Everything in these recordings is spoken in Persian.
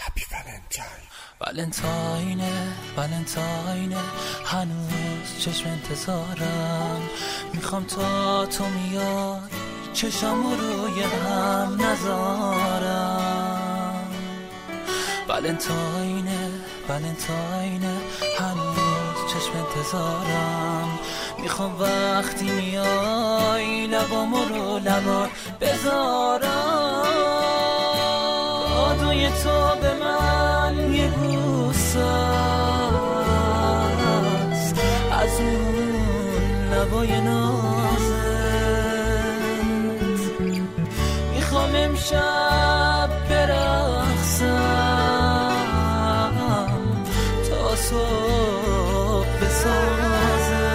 ولنتاینه هنوز چشم انتظارم، میخوام تا تو میای چشم روی هم نذارم. ولنتاینه هنوز چشم انتظارم، میخوام وقتی میای لبامو رو لبات بذارم. آدوی تو به من یه بوسه است از اون لبای نازت، میخوام امشب برقصم تا صبح بسازت.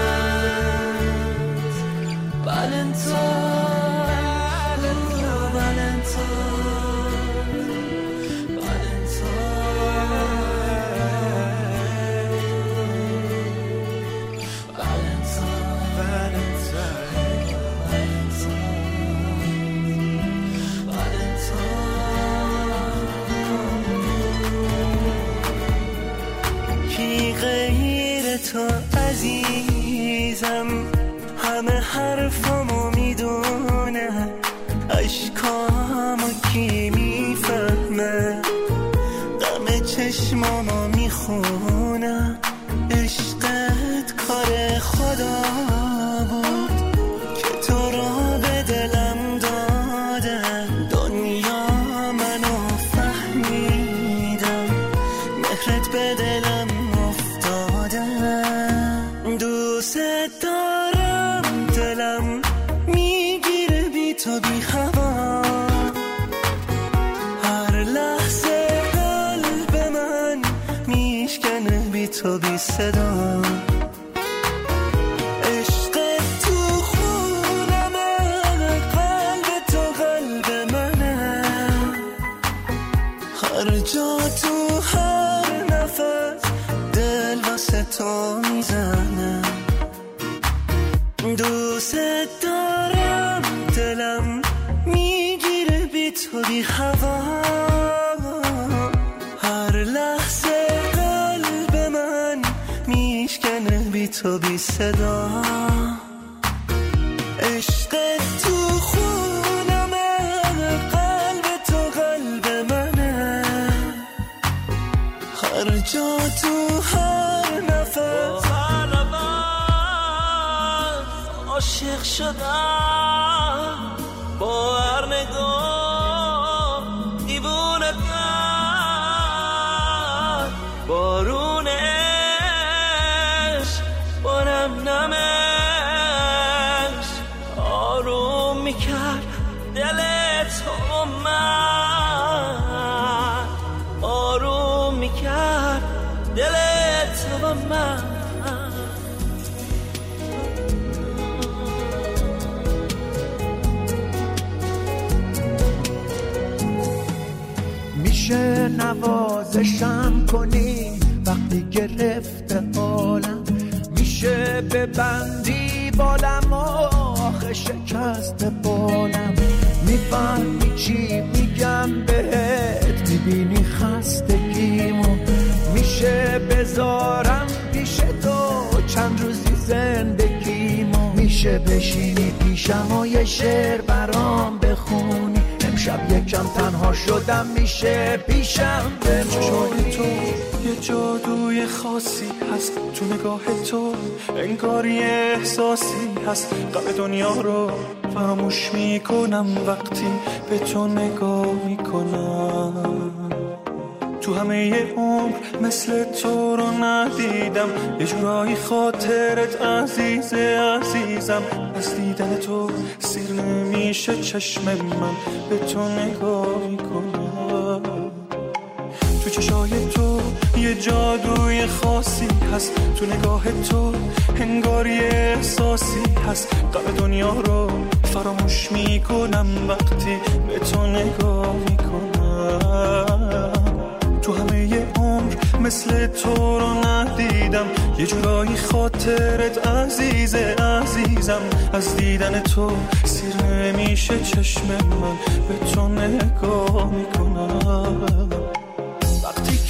کی غیر تو عزیزم، همه حرفامو میدونه، اشکامو کی میفهمه، غم چشمامو میخونه. عشقت کار خدا بود که تو رو به دلم داده، دنیا منو فهمیدم، مهرت به دلم افتاده. دوست دارم دلم میگیره بی تو بی هوا، هر لحظه قلب من میشکنه بی تو بی صدا. عشق تو خونمه، قلب تو قلب منه، هر جا تو هر نفس دل واسه تو میزنه. دوست دارم دلم میگیره بی تو بی هوا، هر لحظه قلب من میشکنه بی تو بی صدا. عشق تو خونمه، قلب تو قلب منه، هر جا تو هر نفس عاشق شدم، با هر نگاه دیوونه کرد، بارون عشق با نمنمش آروم میکرد دل تو من، آروم میکرد دل تو من. میشه نوازشم کنی وقتی گرفته حالم، میشه ببندی بالم آخه شکست بالم، میفهمی چی میگم بهت، میبینی خستگیمو، میشه بذارم پیش تو چند روزی زندگیمو، میشه بشینی پیشم و یه شعر برام بخونی، امشب یکم تنها شدم میشه پیشم بمونی. تو یه جادوی خاصی هست تو نگاه تو، انگار یه احساسی هست، غم دنیا رو فراموش میکنم وقتی به تو نگاه میکنم. تو همه یه عمر مثل تو رو ندیدم، یه جورایی خاطرت عزیزم، از دیدن تو سیر نمیشه چشم من به تو نگاه میکنم. تو چشای تو یه جادوی خاصی هست، تو نگاه تو انگار یه احساسی هست، غم دنیا رو فراموش میکنم وقتی به تو نگاه میکنم. تو همه یه عمر مثل تو رو ندیدم، یه جورایی خاطرت عزیزم، از دیدن تو سیر نمیشه چشم من به تو نگاه میکنم.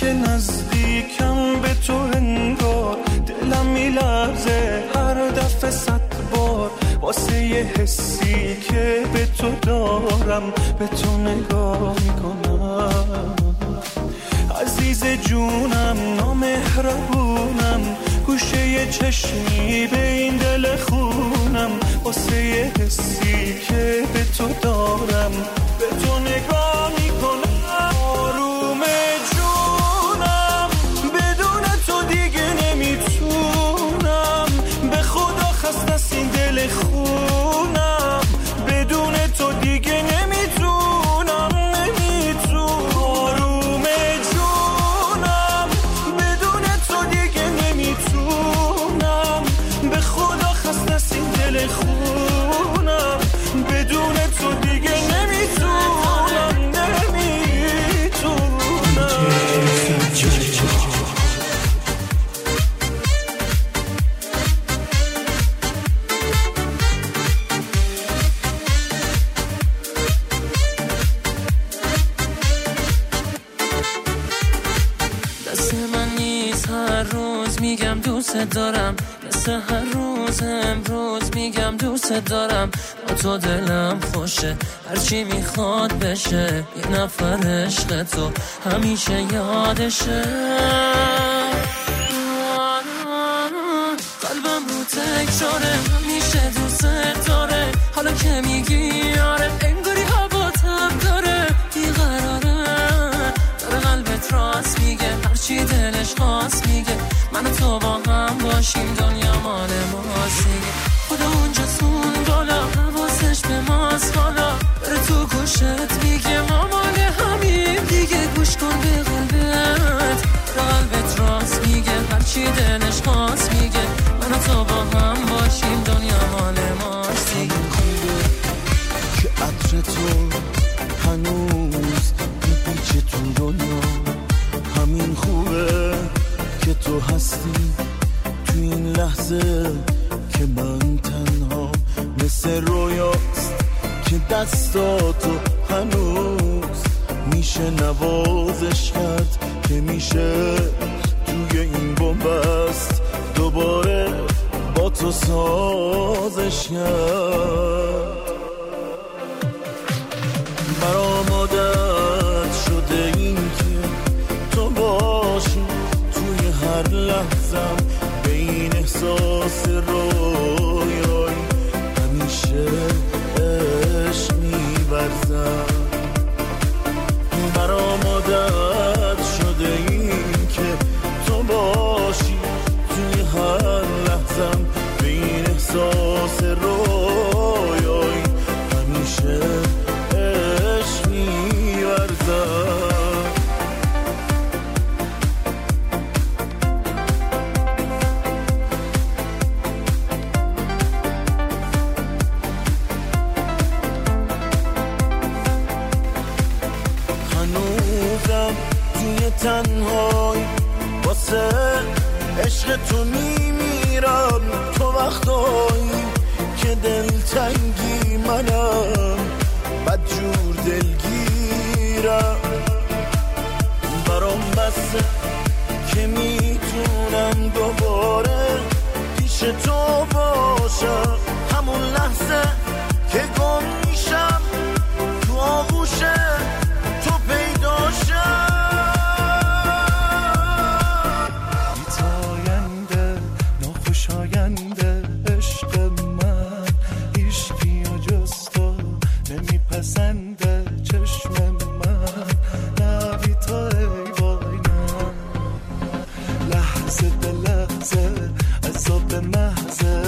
وقت نزدیکم به تو انگار دلم میلرزه هر دفعه 100 بار واسه یه حسی که به تو دارم به تو نگاه میکنم. عزیز جونم نامهربونم گوشه یه چشمی به این دل خونم واسه یه حسی که به تو دارم به تو نگاه میکنم. آروم جونم بدون تو دیگه نمیتونم به خدا خسته از این دل خونم بدون تو دیگه نمیتونم آروم جونم بدون تو دیگه نمیتونم به خدا خسته از این دل خونم بدون تو دیگه نمیتونم دست من نیست هر روز میگم دوست دارم مثل هر روز امروز میگم دوست دارم با تو دلم خوشه هرچی میخواد بشه یه نفر عشق تو همیشه یادشه. قلبم رو تکراره همیشه دوست داره حالا که میگی آره انگاری هوا تب داره بیقراره داره قلبت راست میگه هرچی دلش خواست میگه من و تو با هم باشیم دنیا مال ماست دیگه. خدا اونجا سون بالا حواسش به ماست بالا بره تو گوشت میگه ما مال همیم دیگه گوش کن به قلبت قلبت راست میگه هرچی دلش خواست میگه من و تو با هم باشیم دنیا مال ماست دیگه. که عطر تو هنوز میپیچه تو دنیا همین خوبه که تو هستی تو این لحظه که من تنها مثل رویاست که دستاتو هنوز میشه نوازش کرد که میشه توی این بنبست دوباره با تو سازش کرد. برام عادت شده این که تو باشی توی هر لحظم به این احساس رویایی همیشه عشق می‌ورزم. برام عادت شده این که تو باشی توی هر لحظم به این احساس رویایی همیشه عشق می‌ورزم. تنهایی واسه عشق تو میمیرم تو وقتایی که دلتنگی منم بدجور دلگیرم. برام بسه که میتونم دوباره پیش تو باشم همون لحظه که گم میشم تو آغوش تو پیداشم. پسنده چشم من نبی تو ای باینم لحظه به لحظه عذاب محضه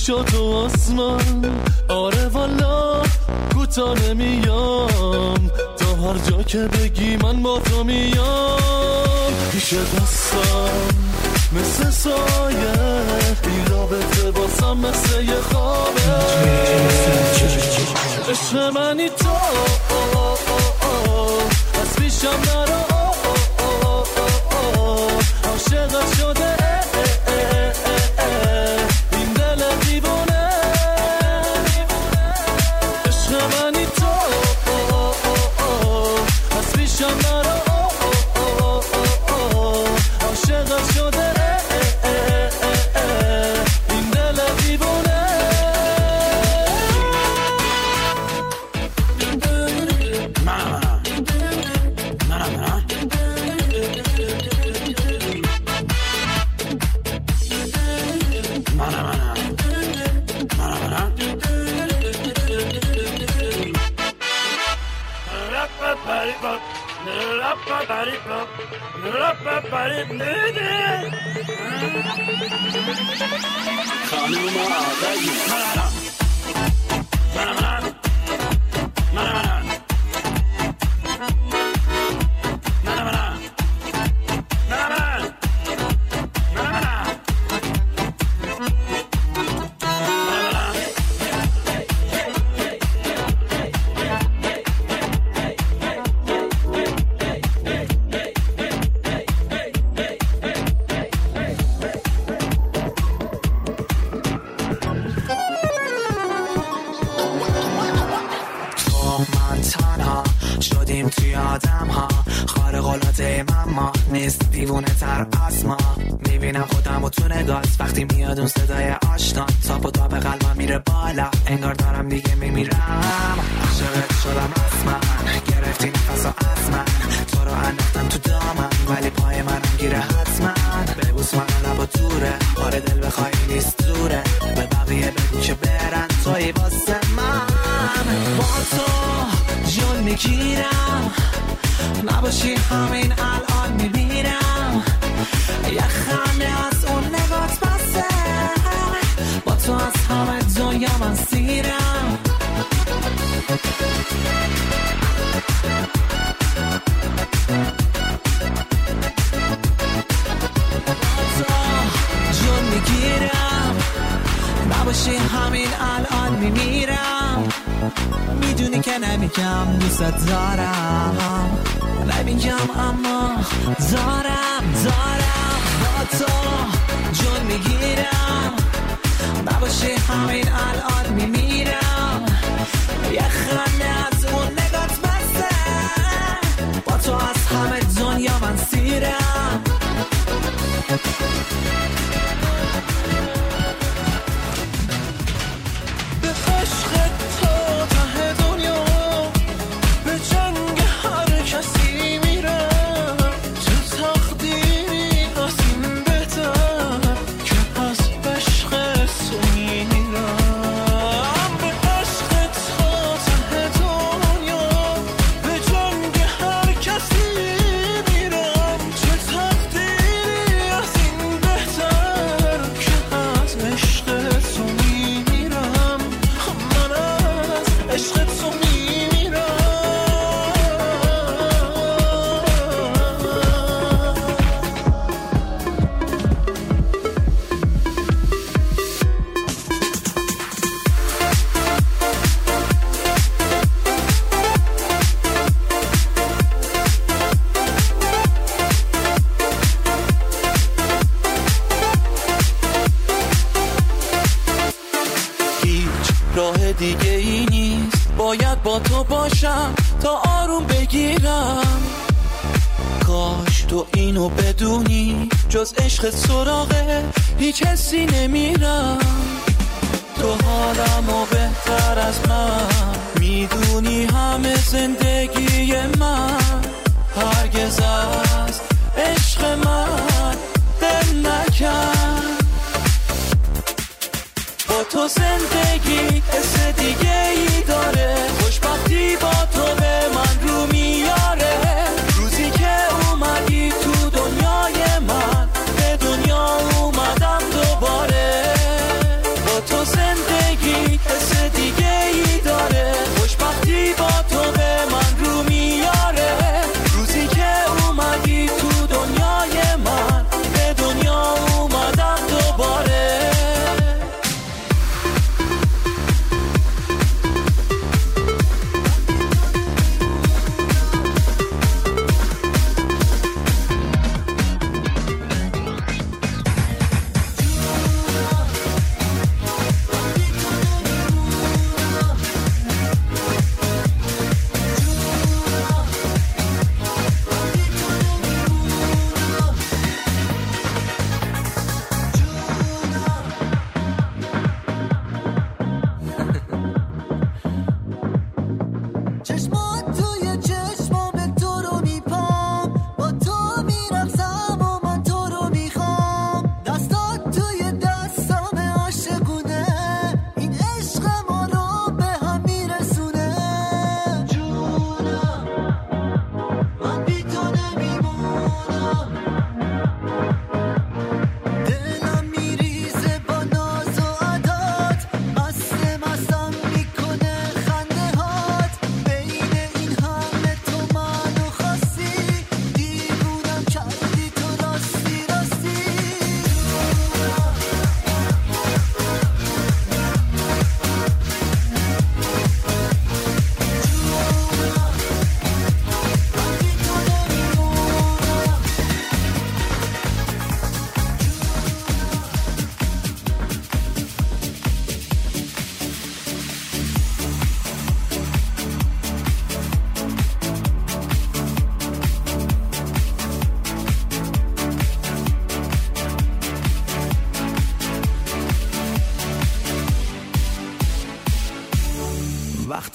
شد و آسمان. آره والا کوتا نمیام، تا هر جا که بگی من با تو میام. پیش دستم مثل سایه، این رابطه باسم مثل یه خوابه. عشق منی تو از پیشم نرو، عاشقت شده این دل دیوانه. عشق منی تو از پیشم نرو، عاشقت شده این دل دیوانه. شدیم توی آدم ها، خارق العاده من ما نیست، دیوونه تر از ما. میبینم خودم و تو نگاهت وقتی میاد اون صدای آشنا، تاپ و تاپ قلبم میره بالا، انگار دارم دیگه میمیرم. عاشقت شدم رسما، گرفتی نفسو از من، تو رو انداختم تو دامن ولی پای منم گیره حتما. ببوس من لب و دوره، بار دل بخوایی نیست دوره، به بقیه بگو که برن توی واسه من. با تو جون میگیرم، نباشی همین الان میمیرم. یه خنده از اون نگات بسه، با تو از همه دنیا من سیرم. جون میگیرم، نباشی همین الان میمیرم. میدونی که نمیگم دوست دارم، نمیگم اما دارم با تو جون میگیرم، نباشی همین الان میمیرم. یه خنده از اون نگات بسه، با تو از همه دنیا من سیرم. به عشق تو ته دنیا، به جنگ هر کسی میرم. تو تقدیری از این بهتر که از عشق تو میرم. به عشق تو ته دنیا، به جنگ هر کسی میرم. تو تقدیری از این بهتر که از عشق تو میرم. من از عشق تو میمیرم. هیچ راه دیگه ای نیست، باید با تو باشم تا آروم بگیرم. کاش تو اینو بدونی، جز عشق سراغه هیچ حسی نمیرم. تو حالمو بهتر از من میدونی، همه زندگی من هرگز از عشق من دل نکن. با تو زندگی حس دیگه ای داره، خوشبختی با تو به من رو میاره. روزی که اومدی تو دنیای من، به دنیا اومدم دوباره. با تو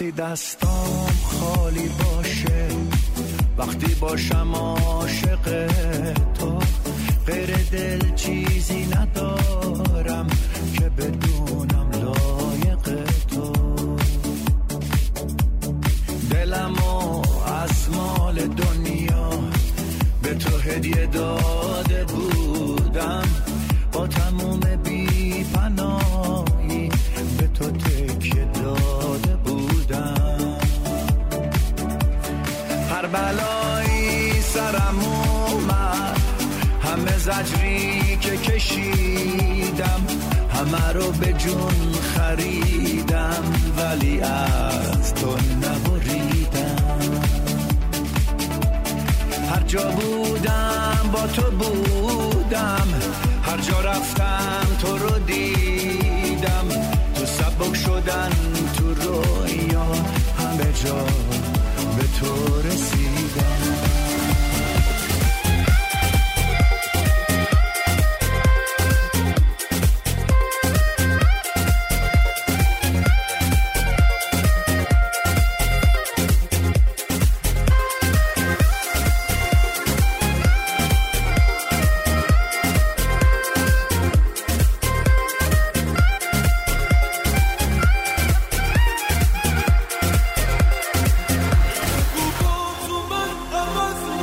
وقتی دستام خالی باشه، وقتی باشم عاشق تو، غیر دل چیزی ندارم که بدونم لایق تو. دلمو از مال دنیا به تو هدیه داده بودم، با تموم بی پناهی به تو تکیه داده بودم. هر بلایی سرم اومد، همه زجری که کشیدم، همه رو به جون خریدم، ولی از تو نبریدم. هر جا بودم با تو بودم، هر جا رفتم تو رو دیدم، تو سبک شدن تو رویا، همه جا به تو رسیدم.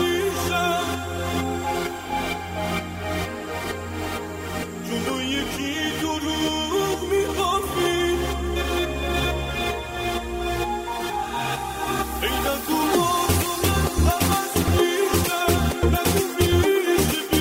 یکی